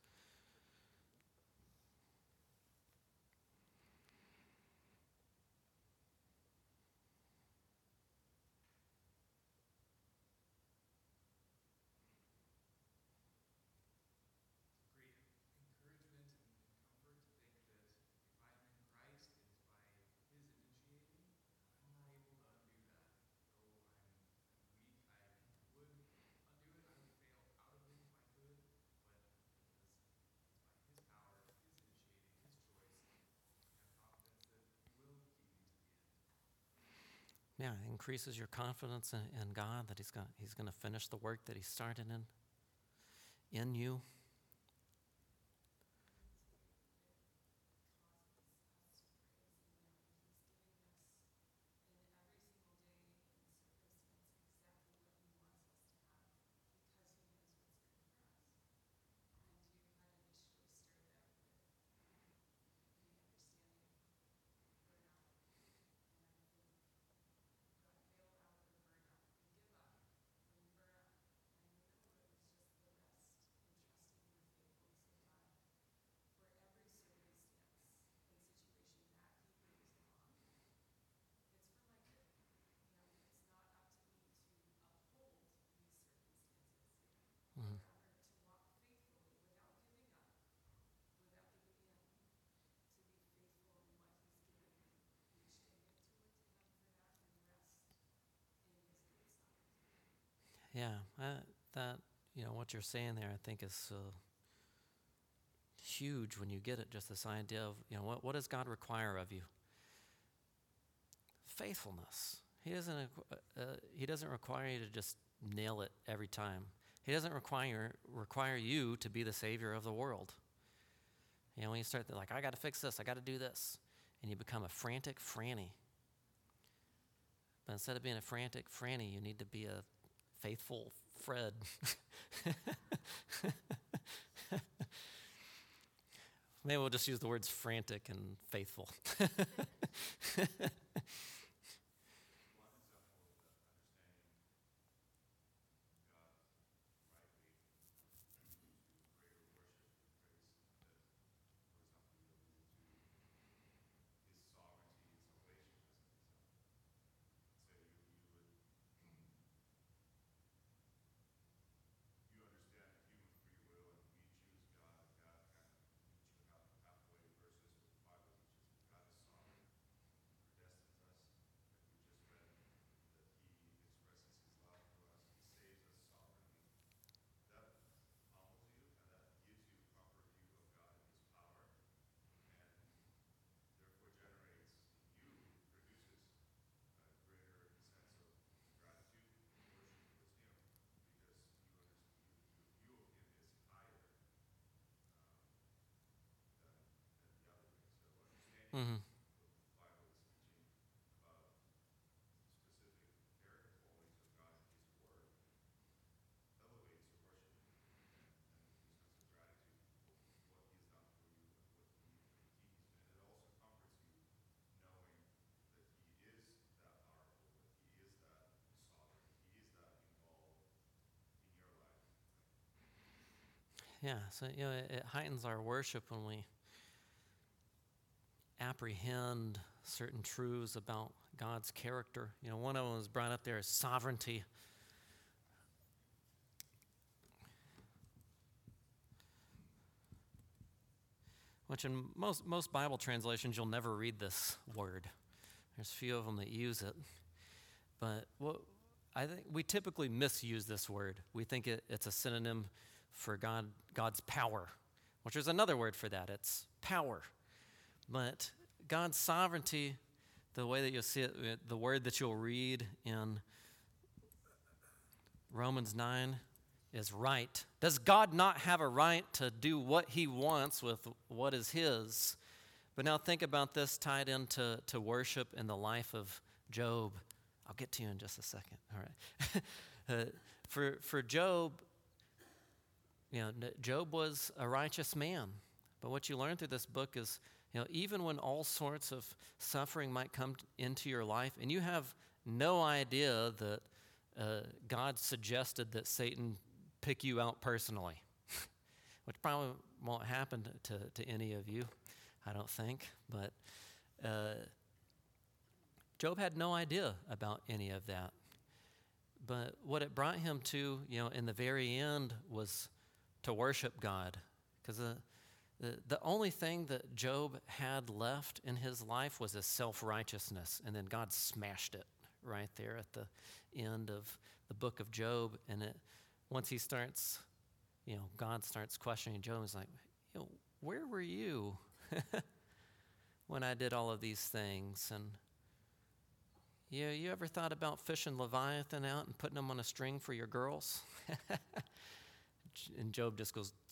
Yeah, it increases your confidence in, in God that he's going he's going to finish the work that he started in in you. Mm-hmm. Yeah, that, that, you know, what you're saying there, I think is uh, huge when you get it, just this idea of, you know, what, what does God require of you? Faithfulness. He doesn't, uh, he doesn't require you to just nail it every time. He doesn't require require you to be the savior of the world. You know, when you start to, like, I got to fix this, I got to do this, and you become a frantic Franny. But instead of being a frantic Franny, you need to be a faithful Fred. Maybe we'll just use the words frantic and faithful. Mm-hmm. Yeah, so you know, it, it heightens our worship when we apprehend certain truths about God's character. You know, one of them was brought up there is sovereignty. Which in most most Bible translations you'll never read this word. There's a few of them that use it, but what I think we typically misuse this word. We think it, it's a synonym for God God's power, which is another word for that. It's power, but God's sovereignty, the way that you'll see it, the word that you'll read in Romans nine is right. Does God not have a right to do what he wants with what is his? But now think about this tied into to worship in the life of Job. I'll get to you in just a second. All right. uh, for for Job, you know, Job was a righteous man. But what you learn through this book is, you know, even when all sorts of suffering might come into your life, and you have no idea that uh, God suggested that Satan pick you out personally, which probably won't happen to, to, to any of you, I don't think. But uh, Job had no idea about any of that. But what it brought him to, you know, in the very end was to worship God. Because the, the, the only thing that Job had left in his life was his self-righteousness. And then God smashed it right there at the end of the book of Job. And it once he starts, you know, God starts questioning Job. He's like, you know, where were you when I did all of these things? And you, you ever thought about fishing Leviathan out and putting him on a string for your girls? And Job just goes,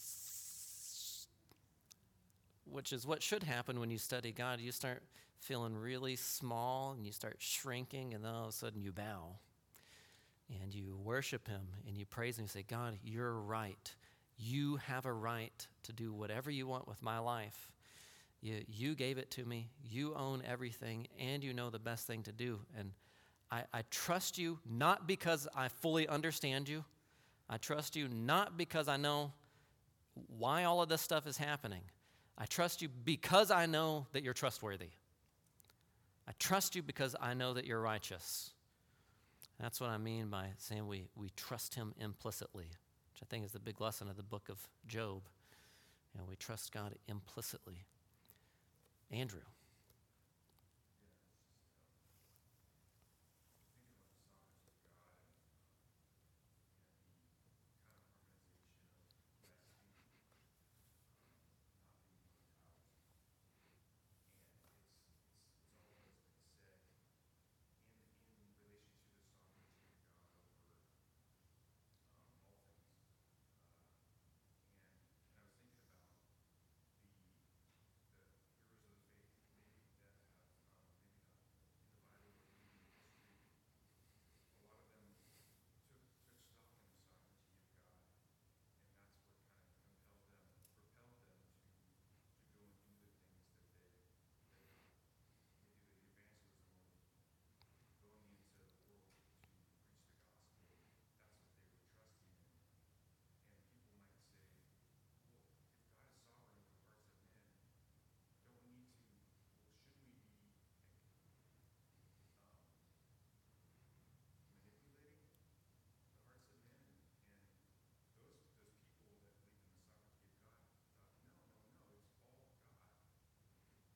which is what should happen when you study God. You start feeling really small and you start shrinking, and then all of a sudden you bow. And you worship him and you praise him. You say, God, you're right. You have a right to do whatever you want with my life. You, you gave it to me. You own everything, and you know the best thing to do. And I, I trust you not because I fully understand you. I trust you not because I know why all of this stuff is happening. I trust you because I know that you're trustworthy. I trust you because I know that you're righteous. That's what I mean by saying we, we trust him implicitly, which I think is the big lesson of the book of Job. You know, we trust God implicitly. Andrew.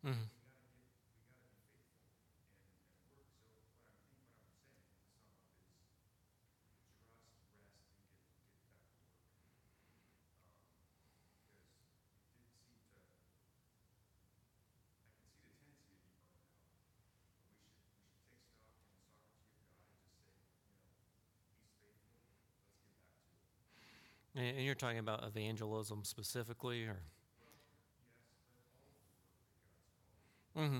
Mm-hmm. And and you're talking about evangelism specifically, or? Mm-hmm.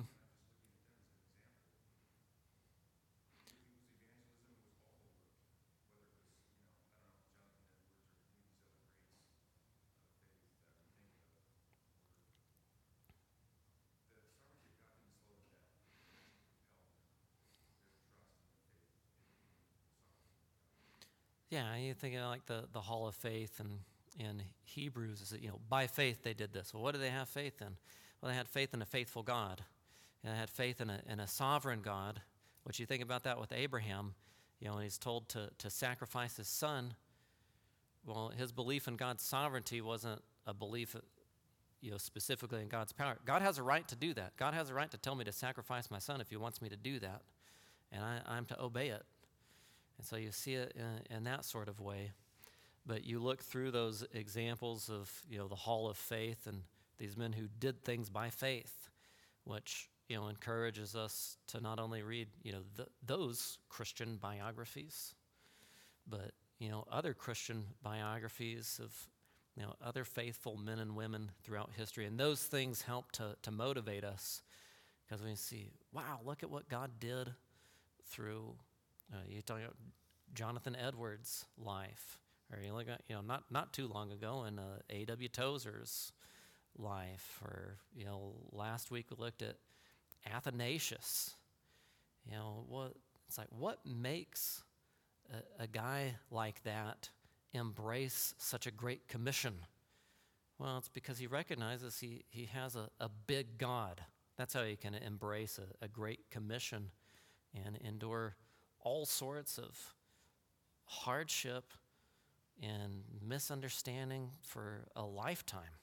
Yeah, you think of like the, the Hall of Faith and in Hebrews is that, you know, by faith they did this. Well, what did they have faith in? Well, they had faith in a faithful God. And they had faith in a, in a sovereign God, which you think about that with Abraham, you know, when he's told to, to sacrifice his son. Well, his belief in God's sovereignty wasn't a belief, you know, specifically in God's power. God has a right to do that. God has a right to tell me to sacrifice my son if he wants me to do that. And I, I'm to obey it. And so you see it in, in that sort of way. But you look through those examples of, you know, the Hall of Faith and these men who did things by faith, which, you know, encourages us to not only read, you know, the, those Christian biographies, but, you know, other Christian biographies of, you know, other faithful men and women throughout history. And those things help to, to motivate us because we see, wow, look at what God did through, uh, you talk about Jonathan Edwards' life, or you look at, you know, not, not too long ago in uh, A W Tozer's life, or, you know, last week we looked at Athanasius. You know, what it's like, what makes a, a guy like that embrace such a great commission? Well, it's because he recognizes he, he has a, a big God. That's how he can embrace a, a great commission and endure all sorts of hardship and misunderstanding for a lifetime.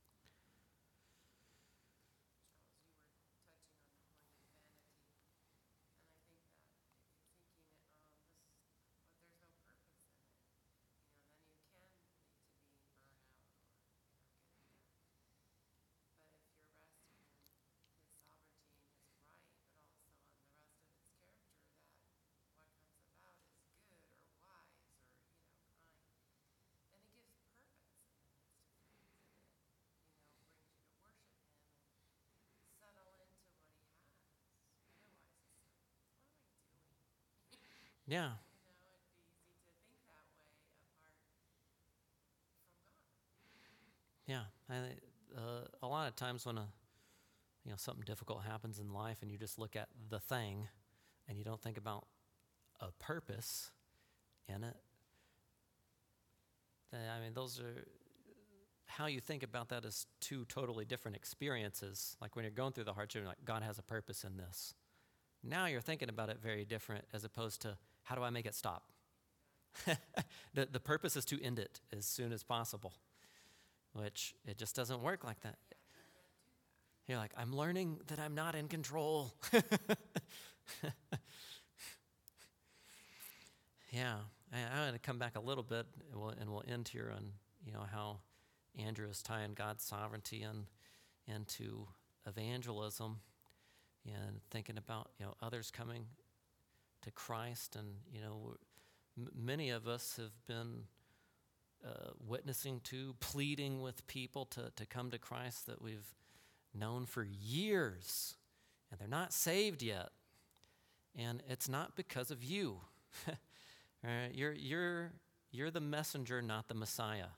Yeah. Yeah. I, uh, a lot of times when a you know something difficult happens in life and you just look at the thing and you don't think about a purpose in it, I mean, those are, how you think about that is two totally different experiences. Like when you're going through the hardship, you're like, God has a purpose in this. Now you're thinking about it very different as opposed to, how do I make it stop? the, the purpose is to end it as soon as possible, which it just doesn't work like that. You're like, I'm learning that I'm not in control. Yeah, I, I'm going to come back a little bit, and we'll, and we'll end here on, you know, how Andrew is tying God's sovereignty in, into evangelism and thinking about, you know, others coming to Christ. And, you know, m- many of us have been uh, witnessing to, pleading with people to, to come to Christ that we've known for years, and they're not saved yet. And it's not because of you. Right? You're, you're, you're the messenger, not the Messiah.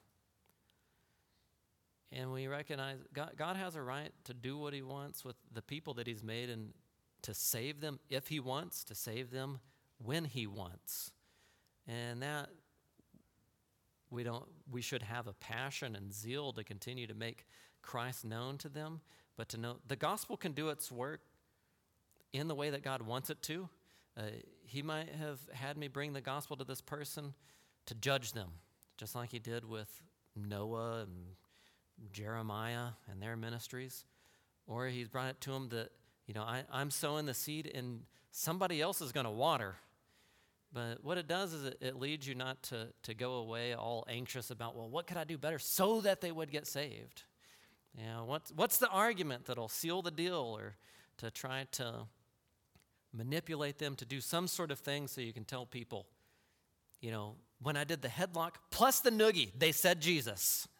And we recognize God, God has a right to do what he wants with the people that he's made and to save them if he wants, to save them when he wants. And that we don't we should have a passion and zeal to continue to make Christ known to them, but to know the gospel can do its work in the way that God wants it to. Uh, he might have had me bring the gospel to this person to judge them, just like he did with Noah and Jeremiah and their ministries. Or he's brought it to him that, you know, I, I'm sowing the seed and somebody else is going to water. But what it does is it, it leads you not to, to go away all anxious about, well, what could I do better so that they would get saved? You know, what's, what's the argument that'll seal the deal, or to try to manipulate them to do some sort of thing so you can tell people, you know, when I did the headlock plus the noogie, they said Jesus.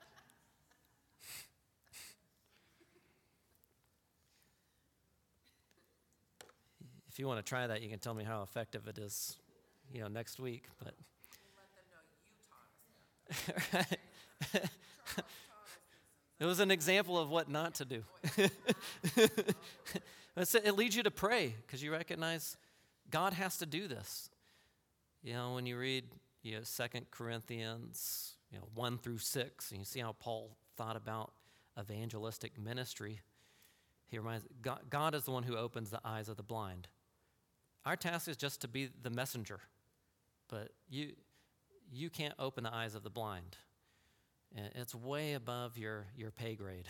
If you want to try that, you can tell me how effective it is, you know, next week. But we'll let them know you taught us that. Right. It was an example of what not to do. It leads you to pray because you recognize God has to do this. You know, when you read, you know, Second Corinthians, you know, one through six, and you see how Paul thought about evangelistic ministry, he reminds God, God is the one who opens the eyes of the blind. Our task is just to be the messenger, but you you can't open the eyes of the blind. It's way above your, your pay grade.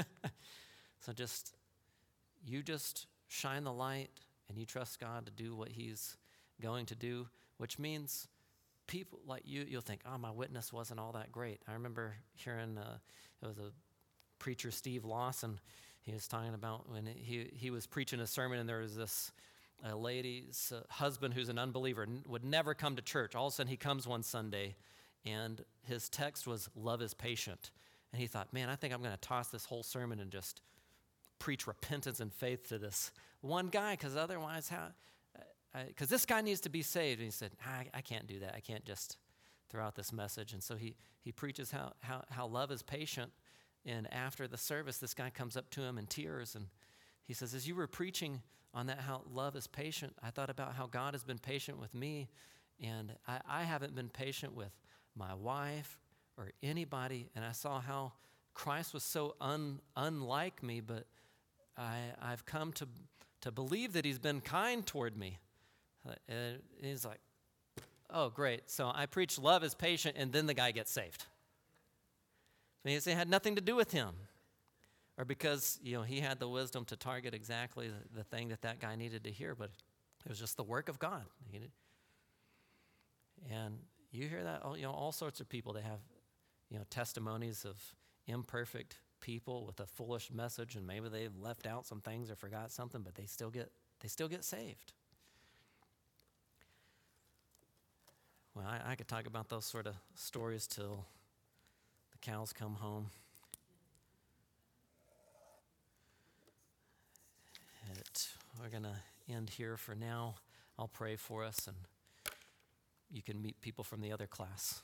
So just, you just shine the light and you trust God to do what he's going to do, which means people like you, you'll think, oh, my witness wasn't all that great. I remember hearing, uh, it was a preacher, Steve Lawson, he was talking about when he, he was preaching a sermon and there was this a lady's uh, husband who's an unbeliever, n- would never come to church. All of a sudden he comes one Sunday and his text was, love is patient. And he thought, man, I think I'm going to toss this whole sermon and just preach repentance and faith to this one guy, because otherwise, how? Because this guy needs to be saved. And he said, I, I can't do that. I can't just throw out this message. And so he he preaches how, how, how love is patient. And after the service, this guy comes up to him in tears. And he says, as you were preaching on that, how love is patient, I thought about how God has been patient with me. And I, I haven't been patient with my wife or anybody. And I saw how Christ was so un, unlike me, but I, I've come to, to believe that he's been kind toward me. And he's like, oh, great. So I preach love is patient, and then the guy gets saved. And he said it had nothing to do with him. Or because, you know, he had the wisdom to target exactly the, the thing that that guy needed to hear, but it was just the work of God. He did. And you hear that, you know, all sorts of people, they have, you know, testimonies of imperfect people with a foolish message, and maybe they've left out some things or forgot something, but they still get they still get saved. Well, I, I could talk about those sort of stories till the cows come home. It, we're going to end here for now. I'll pray for us, and you can meet people from the other class.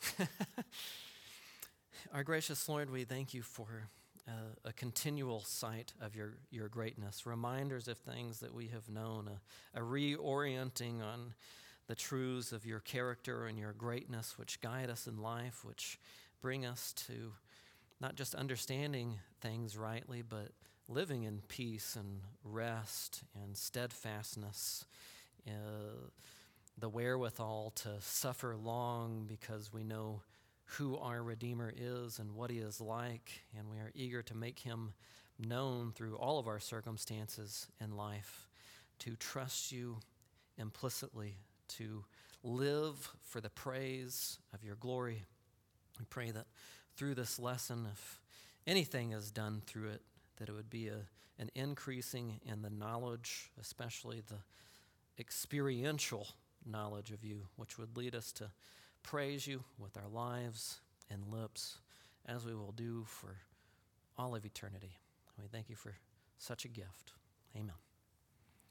Our gracious Lord, we thank you for uh, a continual sight of your, your greatness, reminders of things that we have known, a, a reorienting on the truths of your character and your greatness, which guide us in life, which bring us to not just understanding things rightly, but living in peace and rest and steadfastness, uh, the wherewithal to suffer long because we know who our Redeemer is and what he is like, and we are eager to make him known through all of our circumstances in life, to trust you implicitly, to live for the praise of your glory. We pray that through this lesson, if anything is done through it, that it would be a, an increasing in the knowledge, especially the experiential knowledge of you, which would lead us to praise you with our lives and lips, as we will do for all of eternity. We thank you for such a gift. Amen.